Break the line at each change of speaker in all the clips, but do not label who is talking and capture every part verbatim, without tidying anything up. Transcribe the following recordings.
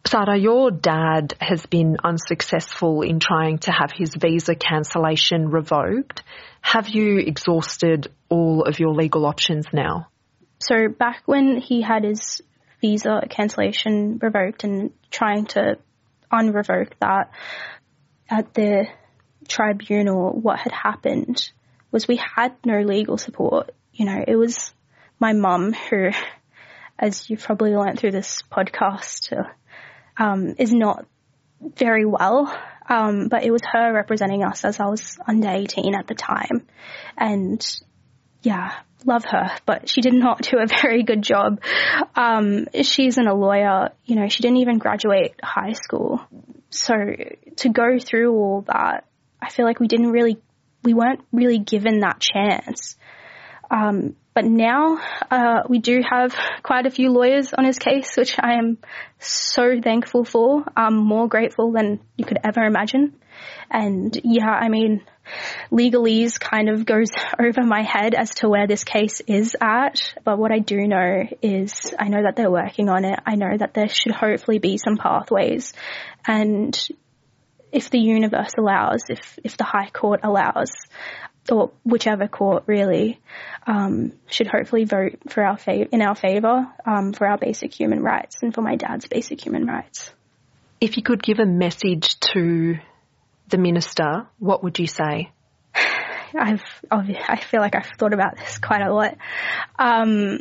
Sara, your dad has been unsuccessful in trying to have his visa cancellation revoked. Have you exhausted all of your legal options now?
So back when he had his visa cancellation revoked and trying to unrevoke that at the tribunal, what had happened was we had no legal support. You know, it was my mum who, as you've probably learnt through this podcast, um, is not very well. Um, but it was her representing us as I was under eighteen at the time. And yeah, love her, but she did not do a very good job. Um, she isn't a lawyer. You know, she didn't even graduate high school. So to go through all that, I feel like we didn't really, we weren't really given that chance. Um, but now uh, we do have quite a few lawyers on his case, which I am so thankful for. I'm more grateful than you could ever imagine. And yeah, I mean, legalese kind of goes over my head as to where this case is at. But what I do know is I know that they're working on it. I know that there should hopefully be some pathways. And if the universe allows, if, if the High Court allows, or whichever court really, um, should hopefully vote for our fav- in our favour um, for our basic human rights and for my dad's basic human rights.
If you could give a message to the minister, what would you say?
I've, I feel like I've thought about this quite a lot. Um,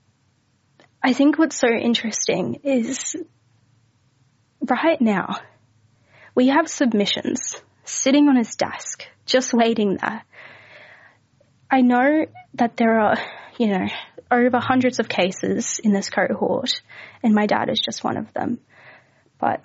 I think what's so interesting is right now we have submissions sitting on his desk, just waiting there. I know that there are, you know, over hundreds of cases in this cohort, and my dad is just one of them. But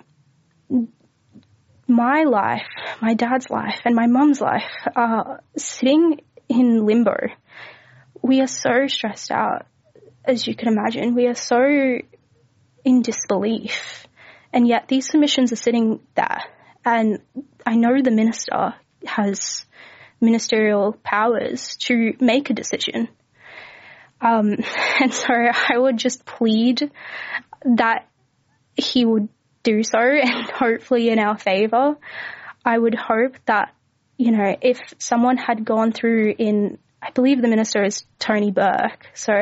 my life, my dad's life, and my mum's life are sitting in limbo. We are so stressed out, as you can imagine. We are so in disbelief. And yet these submissions are sitting there. And I know the minister has ministerial powers to make a decision. Um, and so I would just plead that he would do so, and hopefully in our favour. I would hope that, you know, if someone had gone through in, I believe the minister is Tony Burke, so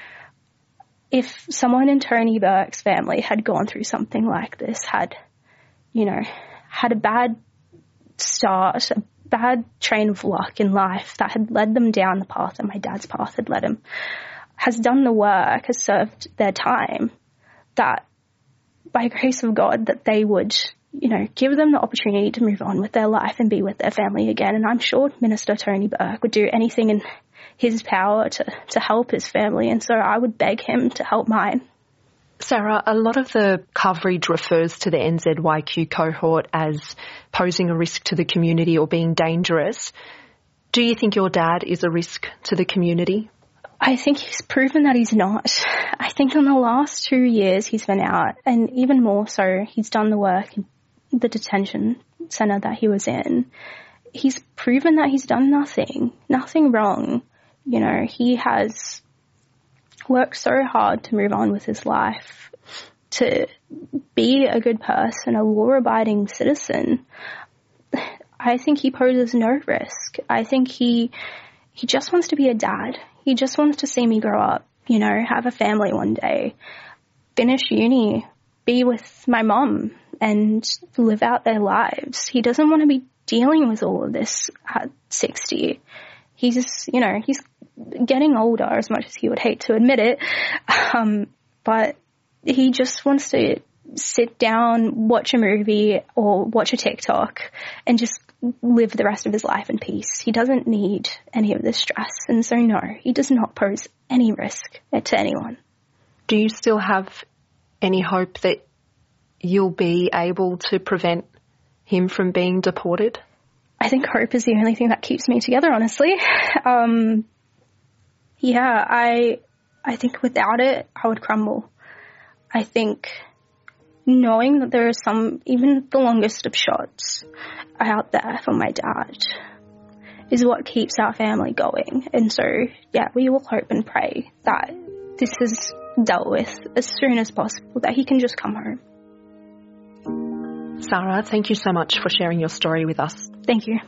if someone in Tony Burke's family had gone through something like this, had, you know, had a bad start, a bad train of luck in life that had led them down the path that my dad's path had led him, has done the work, has served their time, that by grace of God that they would, you know, give them the opportunity to move on with their life and be with their family again. And I'm sure Minister Tony Burke would do anything in his power to, to help his family. And so I would beg him to help mine.
Sara, a lot of the coverage refers to the N Z Y Q cohort as posing a risk to the community or being dangerous. Do you think your dad is a risk to the community?
I think he's proven that he's not. I think in the last two years he's been out, and even more so, he's done the work in the detention centre that he was in. He's proven that he's done nothing, nothing wrong. You know, he has worked so hard to move on with his life, to be a good person, a law-abiding citizen. I think he poses no risk. I think he he just wants to be a dad. He just wants to see me grow up, you know, have a family one day, finish uni, be with my mum and live out their lives. He doesn't want to be dealing with all of this at sixty. He's, you know, he's getting older, as much as he would hate to admit it. Um, but he just wants to sit down, watch a movie or watch a TikTok and just live the rest of his life in peace. He doesn't need any of this stress. And so, no, he does not pose any risk to anyone.
Do you still have any hope that you'll be able to prevent him from being deported?
I think hope is the only thing that keeps me together, honestly. Um, yeah, I, I think without it, I would crumble. I think knowing that there are some, even the longest of shots out there for my dad is what keeps our family going. And so, yeah, we will hope and pray that this is dealt with as soon as possible, that he can just come home.
Sarah, thank you so much for sharing your story with us.
Thank you.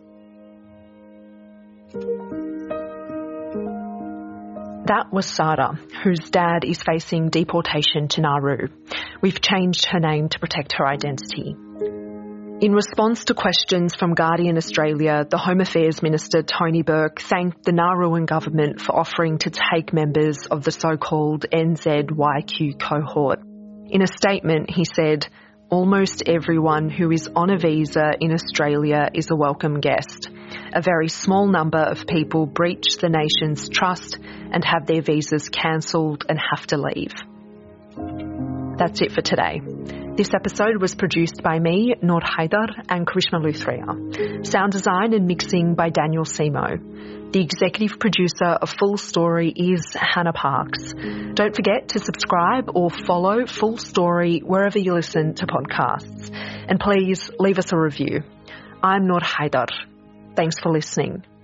That was Sarah, whose dad is facing deportation to Nauru. We've changed her name to protect her identity. In response to questions from Guardian Australia, the Home Affairs Minister Tony Burke thanked the Nauruan government for offering to take members of the so-called N Z Y Q cohort. In a statement, he said, "Almost everyone who is on a visa in Australia is a welcome guest. A very small number of people breach the nation's trust and have their visas cancelled and have to leave." That's it for today. This episode was produced by me, Noor Haidar, and Karishma Luthria. Sound design and mixing by Daniel Simo. The executive producer of Full Story is Hannah Parks. Don't forget to subscribe or follow Full Story wherever you listen to podcasts. And please leave us a review. I'm Noor Haidar. Thanks for listening.